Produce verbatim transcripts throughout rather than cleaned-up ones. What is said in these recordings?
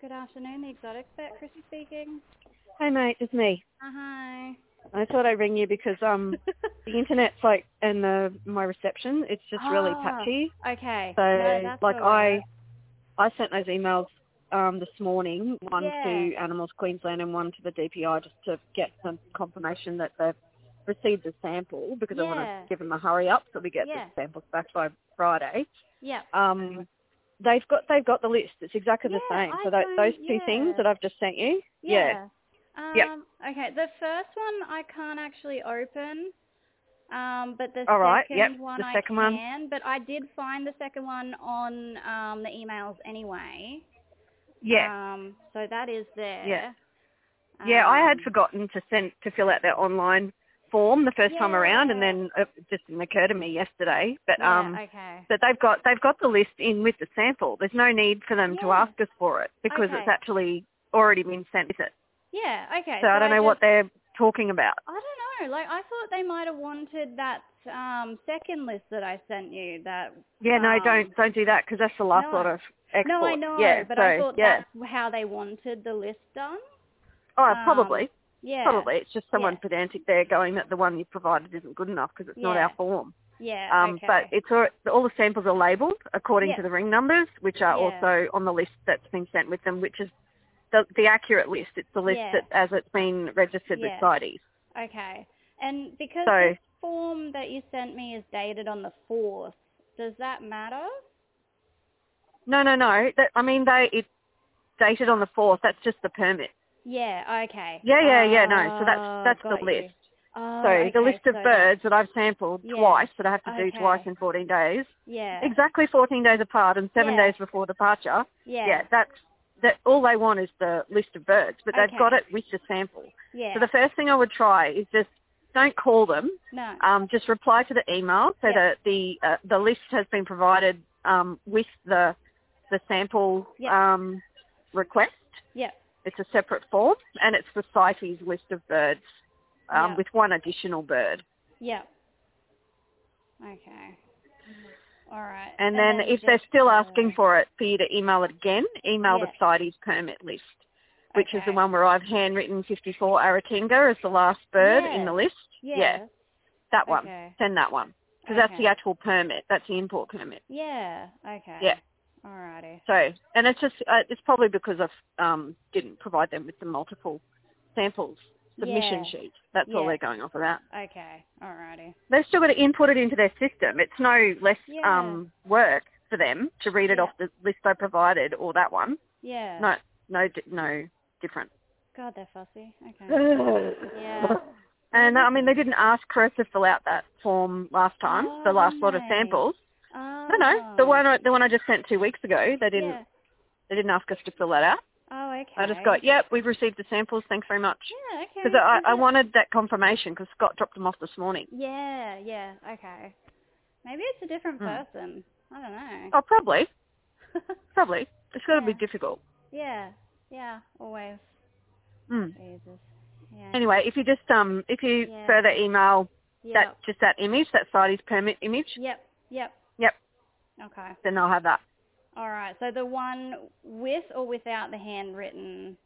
Good afternoon, the Exotic Vet, Chrissy speaking. Hey mate, it's me. Uh, hi. I thought I'd ring you because um the internet's like and the my reception it's just oh, really patchy. Okay. So no, that's like all right. I I sent those emails um this morning, one Yeah. to Animals Queensland and one to the D P I just to get some confirmation that they've received the sample because Yeah. I want to give them a hurry up so we get Yeah. the samples back by Friday. Yeah. Um they've got they've got the list. It's exactly Yeah, the same. I So th- those don't, two things yeah. that I've just sent you. Yeah. Yep. Um, okay, the first one I can't actually open, um, but the All right. Yep. second one The I second one. can, but I did find the second one on um, the emails anyway. Yeah. Um, so that is there. Yeah. Yeah, I had Um, forgotten to send to fill out their online form the first time around, and yeah. then it just didn't occur to me yesterday. But Yeah, um, okay. but they've got they've got the list in with the sample. There's no need for them to Yeah. ask us for it because Okay. it's actually already been sent with it. Yeah, okay. So I don't know just, what they're talking about. I don't know. Like, I thought they might have wanted that um, second list that I sent you. That. Yeah, no, Um, don't don't do that because that's the last no, lot I, of export. no, I know, Yeah, but so I thought yeah. that's how they wanted the list done. Oh, Um, probably. yeah. Probably. It's just someone Yeah. pedantic there going that the one you provided isn't good enough because it's not Yeah. our form. Yeah. Um, Okay. but it's all, all the samples are labelled according Yeah. to the ring numbers, which are Yeah. also on the list that's been sent with them, which is the, the accurate list. It's the list Yeah. that as it's been registered with Yeah. CITES. Okay. And because So, this form that you sent me is dated on the fourth, does that matter? no, no, no. That, I mean, they it's dated on the fourth. That's just the permit. Yeah. Okay. Yeah, yeah, yeah. No. So that's Oh, that's the got you. list. Oh, So okay. the list of So birds that I've sampled yeah. twice, that I have to do Okay. twice in fourteen days, Yeah. exactly fourteen days apart and seven Yeah. days before departure. Yeah. Yeah, that's that. All they want is the list of birds, but they've Okay. got it with the sample. Yeah. So the first thing I would try is just don't call them. No. Um, just reply to the email so Yep. that the uh, the list has been provided um, with the the sample Yep. um, request. Yep. It's a separate form, and it's the CITES list of birds um, Yep. with one additional bird. Yep. Okay. All right. And, And then, then if they're just still uh, asking for it, for you to email it again, email yeah. the CITES permit list, which is the Okay. one where I've handwritten fifty-four Aratinga as the last bird Yeah. in the list. Yeah. Yeah, that one. Okay. Send that one. Because Okay. that's the actual permit. That's the import permit. Yeah. Okay. Yeah. Alrighty. So, and it's just, uh, it's probably because I um, didn't provide them with the multiple samples submission Yeah. sheet. That's all Yeah. they're going off of that. Okay. Alrighty. They've still got to input it into their system. It's no less Yeah. um, work for them to read it Yeah. off the list I provided or that one. Yeah. No, no, di- no different. God, they're fussy. Okay. Yeah. And I mean, they didn't ask for us to fill out that form last time, Oh, the last didn't lot of they? samples. Oh. No, no, the one, I- the one I just sent two weeks ago, they didn't, Yeah. they didn't ask us to fill that out. Oh, okay. I just got, yep, we've received the samples, thanks very much. Yeah, okay. Because I, Is I it- wanted that confirmation because Scott dropped them off this morning. Yeah, yeah, okay. Maybe it's a different Mm. person. I don't know. Oh, probably, probably. It's got to Yeah. be difficult. Yeah, yeah, always. Mm. Jesus. Yeah. Anyway, if you just, um, if you Yeah. further email Yep. that, just that image, that CITES permit image, Yep, yep. yep, Okay. then I'll have that. All right. So the one with or without the handwritten?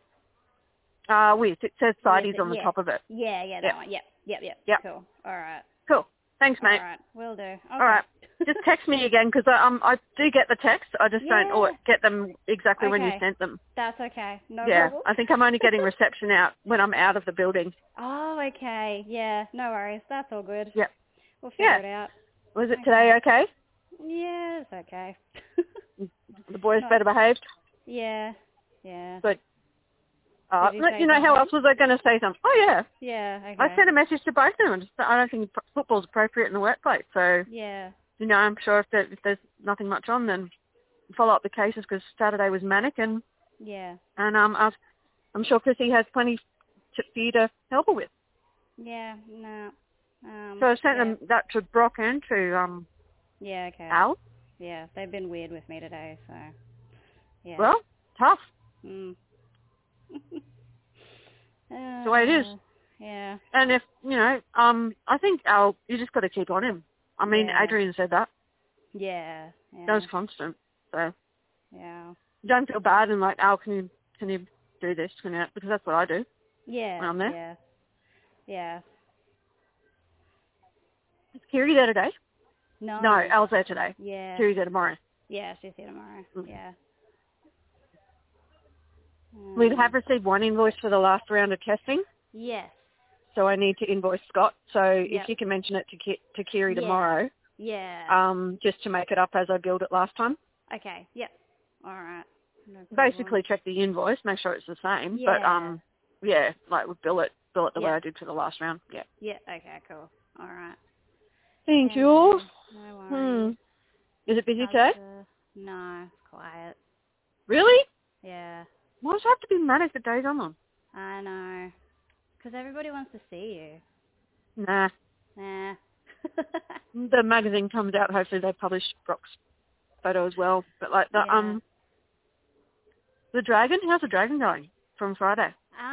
Uh, with, it says With CITES it, on the yeah. top of it. Yeah, yeah, that Yep. one. Yep, yep, yep. Yep. Cool. All right. Cool. Thanks, mate. All right. Will do. Okay. All right. Just text me again because I, um, I do get the text. I just don't Yeah. or get them exactly when you Okay. sent them. That's okay. No Yeah, problem. I think I'm only getting reception out when I'm out of the building. Oh, okay. Yeah, no worries. That's all good. Yep. We'll figure Yeah. it out. Was it Okay. today okay? Yeah, it's okay. The boys Not- better behaved? Yeah, yeah. Good. Uh, Did he say you know, how something? else was I going to say something? Oh, yeah. Yeah, okay. I sent a message to both of them. Just, I don't think football's appropriate in the workplace. So, Yeah, you know, I'm sure if, there, if there's nothing much on, then follow up the cases because Saturday was manic. And, yeah, and um, I, I'm sure Chrissy has plenty to, for you to help her with. yeah, no. Um, So I sent yeah. them that to Brock and to um, Yeah, okay. Al. Yeah, they've been weird with me today, so, yeah. Well, tough. Mm. That's the way it is. Uh, Yeah. And if, you know, um, I think Al, you just got to keep on him. I mean, Yeah. Adrian said that. Yeah, yeah. That was constant. So Yeah. don't feel bad and like, oh, can you can you do this? Can you, because that's what I do. Yeah. When I'm there. Yeah. Yeah. Is Kiri there today? No. No, Al's there today. Yeah. Kiri's there tomorrow. Yeah, she's here tomorrow. Mm. Yeah. Um, We have received one invoice for the last round of testing, Yes. so I need to invoice Scott. So Yep. if you can mention it to Ki- to Kiri Yeah. tomorrow, Yeah. um, just to make it up as I billed it last time. Okay. Yep. All right. No problem. Basically, check the invoice, make sure it's the same. But Yeah. um, yeah, like we bill it, bill it the way Yeah. I did for the last round. Yeah. Yeah. Okay. Cool. All right. Thank Yeah, you. No Hmm. worries. Is it busy How's today? the- No, it's quiet. Really? Yeah. Why does it have to be manic the days I'm on? I know. Because everybody wants to see you. Nah. Nah. The magazine comes out. Hopefully they publish Brock's photo as well. But like the Yeah. um, the dragon. How's the dragon going from Friday?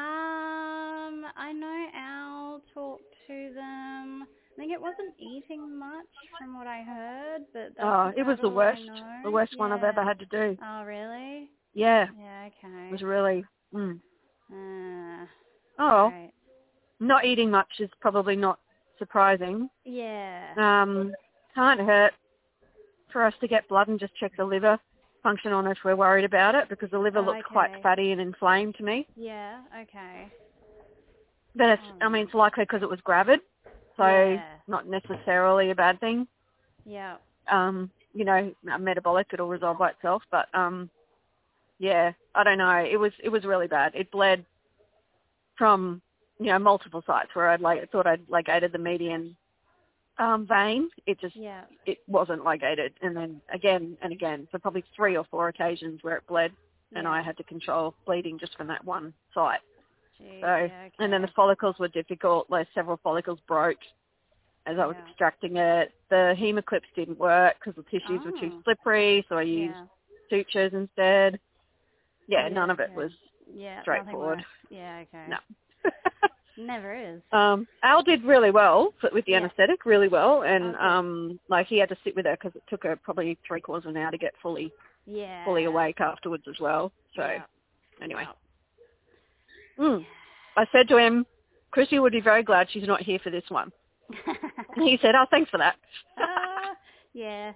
Um, I know Al talked to them. I think it wasn't eating much from what I heard, but that's Oh, it was about the all I worst. know. The worst one I've Yeah. ever had to do. Oh, really? Yeah. Yeah, okay. It was really. Mm. Uh, Oh, well. right. Not eating much is probably not surprising. Yeah. Um, can't hurt for us to get blood and just check the liver function on if we're worried about it, because the liver Oh, looks okay. quite fatty and inflamed to me. Yeah, okay. But it's, Oh. I mean, it's likely because it was gravid, so Yeah. not necessarily a bad thing. Yeah. Um, you know, metabolic, it'll resolve by itself. But um, yeah, I don't know. It was it was really bad. It bled from, you know, multiple sites where I'd like thought I'd ligated the median um, vein. It just Yeah. it wasn't ligated, and then again and again, so probably three or four occasions where it bled, and Yeah. I had to control bleeding just from that one site. Gee, So, yeah, okay. and then the follicles were difficult. Like several follicles broke as I was Yeah. extracting it. The hemoclips didn't work because the tissues were too Oh. slippery, so I used Yeah. sutures instead. Yeah, Yeah, none of it yeah. was Yeah, straightforward. nothing works. Yeah, okay. No. Never is. um, Al did really well but with the Yeah. anaesthetic, really well, and Okay. um, like he had to sit with her because it took her probably three quarters of an hour to get fully Yeah. fully awake afterwards as well. So Yeah. anyway, Yeah. mm. I said to him, Chrissy would be very glad she's not here for this one. And he said, oh, thanks for that. uh, yeah.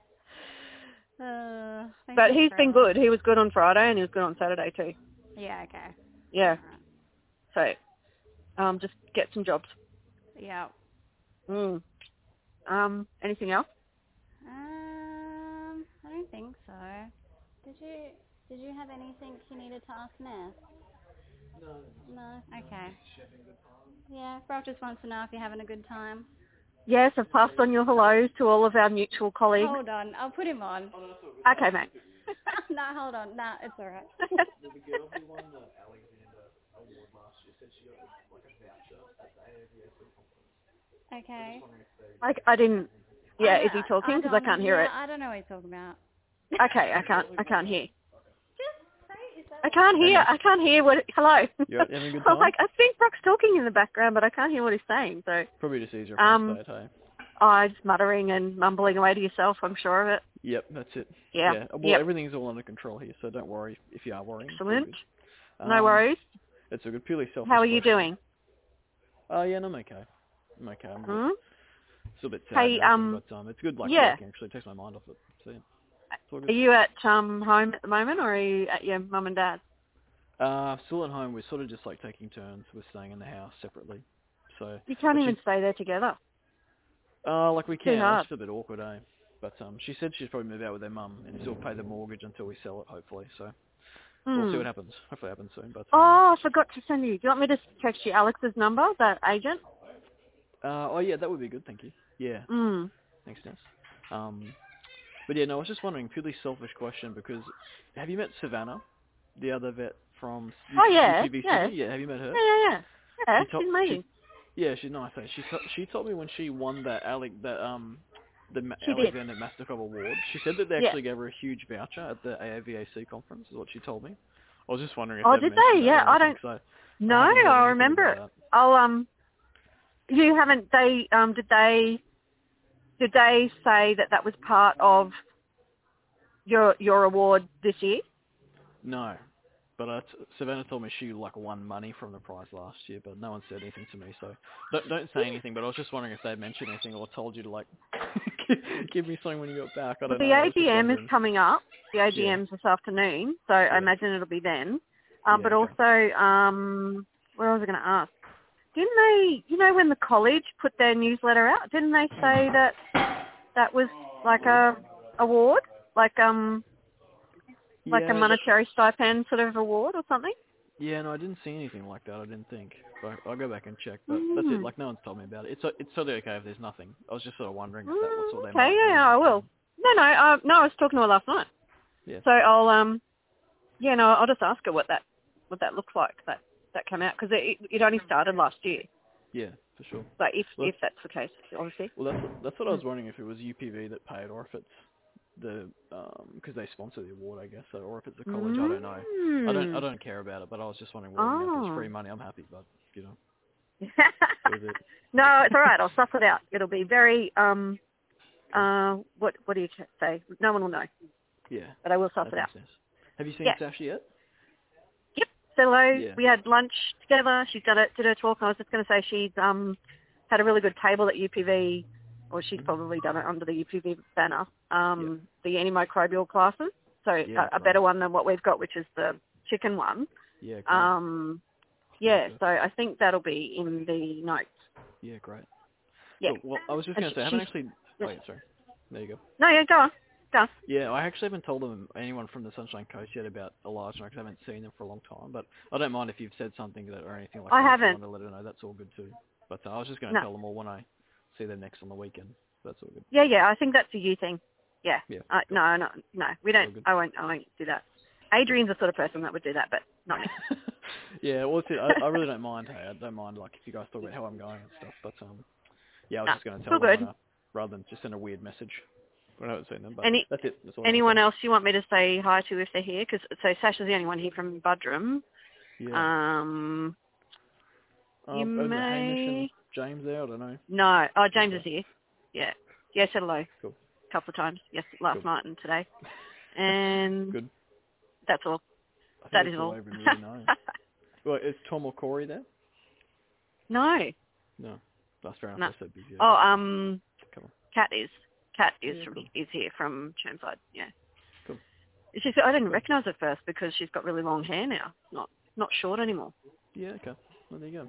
Uh, thank But you he's for been all- good. He was good on Friday and he was good on Saturday too. Yeah, okay. Yeah. Alright. So um, just get some jobs. Yeah. Mm. Um, anything else? Um, I don't think so. Did you Did you have anything you needed to ask Ness? No. No. Okay. Yeah, Brock just wants to know if you're having a good time. Yes, I've passed on your hellos to all of our mutual colleagues. Hold on, I'll put him on. Okay, mate. No, hold on. No, it's all right. The girl who won the Alexander Award last year said she got like a voucher at the A A V A C conference. Okay. I, I didn't. Yeah, I is he don't- talking? Because I, don't- can't hear yeah, it. I don't know what he's talking about. Okay, I can't. I can't hear. Just say, is that I can't hear. I can't hear what. Hello. You having a good I was time? like, I think Brock's talking in the background, but I can't hear what he's saying. So Probably just easier if Um, I say it, hey? I was muttering and mumbling away to yourself. I'm sure of it. Yep, that's it. Yeah. Yeah. Well, Yep. everything's all under control here, so don't worry if you are worrying. It's all Excellent. good. No Um, worries. It's a good, purely selfish How are you question. doing? Oh, yeah, no, I'm okay. I'm okay. I'm Hmm? still a bit sad Hey, and everything, um, but um, it's good, like, yeah. working, actually. It takes my mind off it. So, yeah. It's all Are good. you at um home at the moment, or are you at your mum and dad? Uh, still at home. We're sort of just, like, taking turns. We're staying in the house separately. So, You can't but even she- stay there together. uh, like, we Too can. hard. It's just a bit awkward, eh? But um, she said she'd probably move out with her mum and still pay the mortgage until we sell it, hopefully. So, we'll see Hmm. what happens. Hopefully it happens soon. But um, Oh, I forgot to send you. Do you want me to text you Alex's number, that agent? Uh, oh, yeah, that would be good, thank you. Yeah, Hmm. thanks, Ness. Um, but yeah, no, I was just wondering, purely selfish question, because have you met Savannah, the other vet from U- Oh, yeah, U T V yeah. Sydney? Yeah, have you met her? Yeah, yeah, yeah. Yeah, She told- she's amazing. She, yeah, she's nice. eh? She to- she told me when she won that Alec that um the Ma- She did. Alexander Mastikov Award, she said that they Yeah. actually gave her a huge voucher at the A A V A C conference. Is what she told me. I was just wondering if Oh, they've did mentioned they? that Yeah, or I anything, don't- So No, I haven't heard I anything remember it. about that. I'll um. You haven't. They um. Did they? Did they say that that was part of your your award this year? No, but uh, t- Savannah told me she like won money from the prize last year, but no one said anything to me. So don't don't say anything. But I was just wondering if they had mentioned anything or told you to like give me something when you got back. I Well, don't the know. I was just A G M is wondering. coming up. The A G Yeah. M's this afternoon, so I Yeah. imagine it'll be then. Um, Yeah, but okay. also, um, what was I going to ask? Didn't they, you know, when the college put their newsletter out, didn't they say that that was like a award, like um, like a Yeah, that- monetary stipend sort of award or something? yeah, no, I didn't see anything like that. I didn't think. But I'll go back and check. But that's Mm. it. Like no one's told me about it. It's it's totally okay if there's nothing. I was just sort of wondering if that was what they Mm, might okay, do. yeah, I will. No, no, uh, no, I was talking to her last night. Yeah. So I'll, um, yeah, no, I'll just ask her what that, what that looks like, that, that came out, because it, it only started last year. Yeah, for sure. But if, Well, if that's the case, obviously. Well, that's that's what I was wondering if it was U P V that paid or if it's the because they sponsor the award, I guess, so, or if it's a college. I don't know. I don't I Mm. don't care about it, but I was just wondering, well, you know, if it's Oh. free money, I'm happy, but you know, so is it. No, it's all right. I'll suss it out. It'll be very, um, uh, what, what do you say? No one will know, Yeah. but I will suss That it out. makes sense. Have you seen Yeah. Sash yet? Yep. So hello. Yeah. We had lunch together. She did it, did her talk. I was just going to say she's um had a really good table at U P V, or she's Mhm. probably done it under the U P V banner. Um, the antimicrobial classes. So Yeah, a, a great. better one than what we've got, which is the chicken one. Yeah. Great. Um, yeah. Good. So I think that'll be in the notes. Yeah. Great. Yeah. Cool. Well, I was just And gonna she- say, I haven't she's- actually. Wait, sorry. There you go. No, yeah, go on. Go on. Yeah, I actually haven't told them anyone from the Sunshine Coast yet about Elijah because I haven't seen them for a long time. But I don't mind if you've said something that or anything like I that. If haven't. you want to let her know, that's all good too. But uh, I was just going to No. tell them all when I see them next on the weekend. That's all good. Yeah, yeah. I think that's a you thing. Yeah. Yeah. Uh, no, no, no. We All don't. good. I won't. I won't do that. Adrian's the sort of person that would do that, but not me. Yeah, well, it's it. I, I really don't mind. Hey, I don't mind like if you guys talk about how I'm going and stuff. But um, yeah, I was No, just going to it's all tell them good. when, uh, rather than just send a weird message. I haven't seen them, but Any, that's it. That's all I anyone can else you want me to say hi to if they're here? Because so Sasha's the only one here from Budrum. say. Yeah. Um, you Um, and may. Hamish and James there. I don't know. No. Oh, James Just is here. Yeah. Yeah, said hello. Cool. A couple of times. Yes, last Cool. night and today. And Good. that's all. I think That that's is all all. I even really know. Well, is Tom or Corey there? No. No. That's fair enough. No. They're so busy. Oh, um, Come on. Kat is. Kat is Yeah, from cool. is here from Chermside. Yeah. Cool. She's, I didn't recognise her first because she's got really long hair now. Not not short anymore. Yeah, okay. Well, there you go.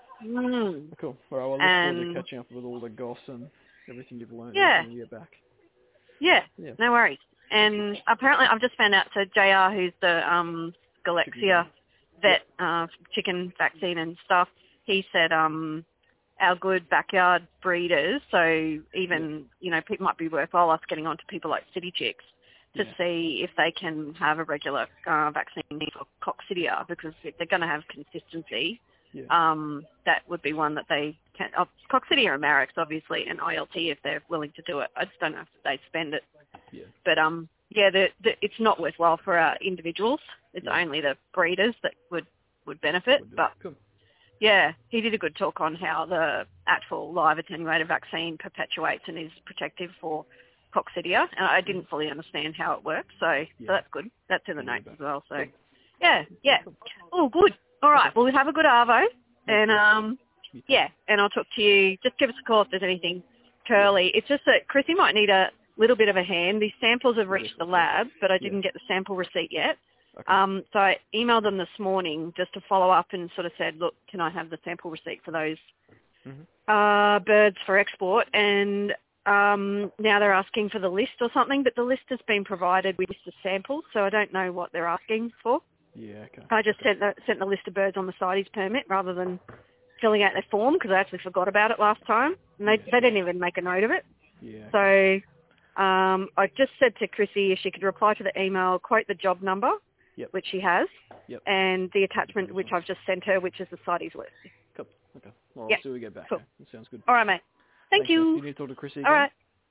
Mm. Cool. All right, well, I look forward And to catching up with all the goss and everything you've learned Yeah. when you get back. yeah, Yeah. no worries. And apparently, I've just found out. So J R, who's the um, Galexia vet, uh, chicken vaccine and stuff, he said um, our good backyard breeders. So even you know, it might be worthwhile us getting on to people like City Chicks to Yeah. see if they can have a regular uh, vaccine for coccidia, because if they're going to have consistency, Yeah. um, that would be one that they can. Oh, coccidia or Marex, obviously, and I L T if they're willing to do it. I just don't know if they spend it. Yeah. But um, yeah, the, the, it's not worthwhile for our individuals. It's Yeah. only the breeders that would would benefit. We'll do But it. Cool. yeah, he did a good talk on how the actual live attenuated vaccine perpetuates and is protective for coccidia. And I didn't fully understand how it works, so, Yeah. so that's good. That's in the Yeah, notes good. as well. So Cool. yeah, yeah. Cool. Oh, good. All right. Okay. Well, have a good arvo, and um, You too. yeah, and I'll talk to you. Just give us a call if there's anything curly. It's just that Chrissy might need a little bit of a hand. These samples have reached the lab, but I didn't Yeah. get the sample receipt yet. Okay. Um, so I emailed them this morning just to follow up and sort of said, look, can I have the sample receipt for those Mhm. uh, birds for export? And um, now they're asking for the list or something, but the list has been provided with the samples, so I don't know what they're asking for. Yeah. Okay. I just okay. sent the, sent the list of birds on the CITES permit rather than filling out their form because I actually forgot about it last time. And they, Yeah. they didn't even make a note of it. Yeah. So um, I just said to Chrissy if she could reply to the email, quote the job number, Yep. which she has, Yep. and the attachment which I've just sent her, which is the CITES list. Cool. Okay. Well, Yeah. I'll see when we get back. Cool. Okay? That sounds good. All right, mate. Thank Thanks, Ness. you. Do you need to talk to Chrissy again? All right.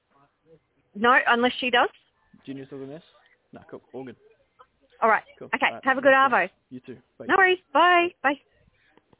No, unless she does. Do you need to talk to Ness? No, cool. All good. All right. Cool. Okay. All right. Have a good Thanks, arvo. Ness. You too. Bye. No worries. Bye. Bye.